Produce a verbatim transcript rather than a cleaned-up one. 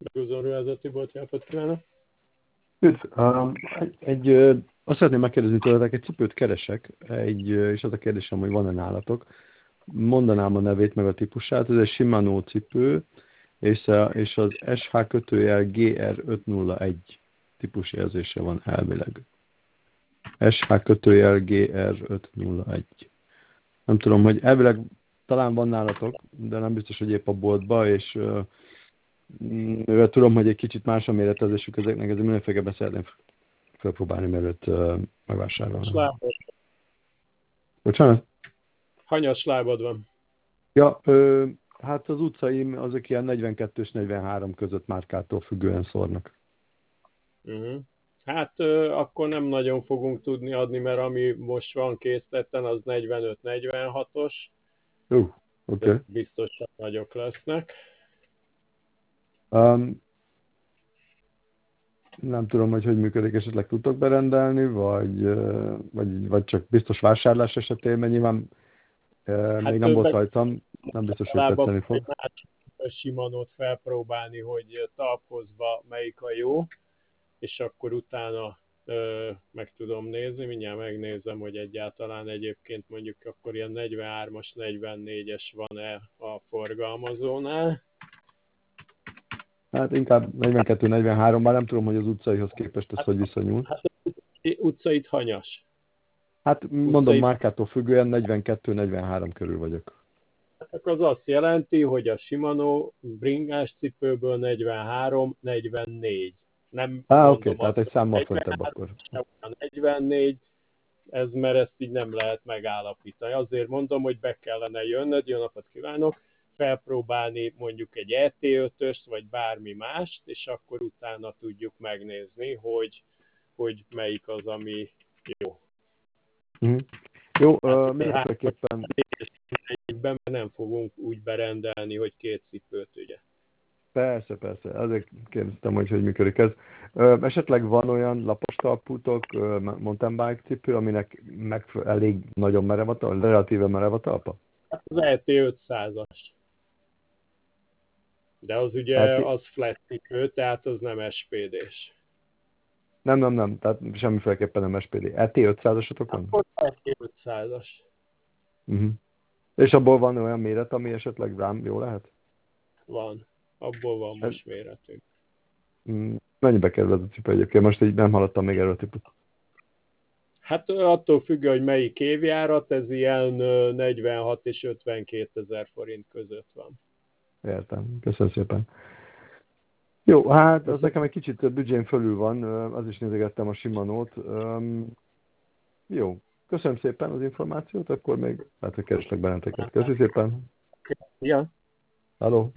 Megúzonruházati bolt, jápot kívánok! Üdv! Um, egy, egy, ö, azt szeretném megkérdezni tőletek, egy cipőt keresek, egy, ö, és az a kérdésem, hogy van-e nálatok. Mondanám a nevét meg a típusát, ez egy Shimano cipő, és, a, és az es há kötőjel gé er ötszáznulla egy típusjelzése van elvileg. es há kötőjel gé er ötszáznulla egy. Nem tudom, hogy elvileg talán van nálatok, de nem biztos, hogy épp a boltba, és ö, mivel tudom, hogy egy kicsit más a méretezésük ezeknek, ezért mindenféleképpen szeretném felpróbálni, mielőtt uh, megvásárolnám. Lábad. Bocsánat? Hanyas lábad van? Ja, ö, hát az utcaim azok ilyen negyvenkettő és negyvenhárom között márkától függően szórnak. Uh-huh. Hát ö, akkor nem nagyon fogunk tudni adni, mert ami most van készletten, az negyvenöt negyvenhatos. Jó, uh, oké. Okay. Biztosan nagyok lesznek. Um, nem tudom, hogy hogy működik, esetleg tudtok berendelni, vagy, vagy, vagy csak biztos vásárlás esetén, mert nyilván hát még nem volt rajtam, nem biztos, hogy tetszeni fog. A Shimanót felpróbálni, hogy talphozva melyik a jó, és akkor utána ö, meg tudom nézni, mindjárt megnézem, hogy egyáltalán egyébként mondjuk akkor ilyen negyvenhármas, negyvennégyes van-e a forgalmazónál. Hát inkább negyvenkettő negyvenhárom, már nem tudom, hogy az utcaihoz képest ez hát, hogy viszonyul. Hát utcait hanyas? Hát mondom, utcait... márkától függően negyvenkettő negyvenhárom körül vagyok. Hát az azt jelenti, hogy a Shimano bringás cipőből negyvenhárom negyvennégy. Nem Á, oké, okay, tehát egy számmal föntebb akkor. negyvennégy, ez, mert ezt így nem lehet megállapítani. Azért mondom, hogy be kellene jönnöd, jó napot kívánok, felpróbálni mondjuk egy é té ötöst, vagy bármi mást, és akkor utána tudjuk megnézni, hogy, hogy melyik az, ami jó. Mm. Jó, hát, uh, mindenféleképpen... mert nem fogunk úgy berendelni, hogy két cipőt, ugye. Persze, persze. Azért kérdeztem, hogy hogy működik ez. Uh, esetleg van olyan lapos talpútok, uh, mountain bike cipő, aminek meg elég nagyon merev a talpa, relatíve merev a talpa? Hát az é té ötszázas. De az ugye é té... az flat cipő, tehát az nem es pé dés. Nem, nem, nem, tehát semmiféleképpen nem es pé dé. é té ötszázasotok van? Akkor é té ötszázas. Uh-huh. És abból van olyan méret, ami esetleg rám jó lehet? Van. Abból van most méretünk. Mennyibe kerül ez a cipő egyébként? Most így nem hallottam még erről a típust. Hát attól függ, hogy melyik évjárat, ez ilyen negyvenhat és ötvenkétezer forint között van. Értem. Köszönöm szépen. Jó, hát az nekem egy kicsit büdzsén fölül van, az is nézegettem a Shimanót. Jó, köszönöm szépen az információt, akkor még hát, hogy kereslek benneteket. Köszönöm szépen. Ja. Halló.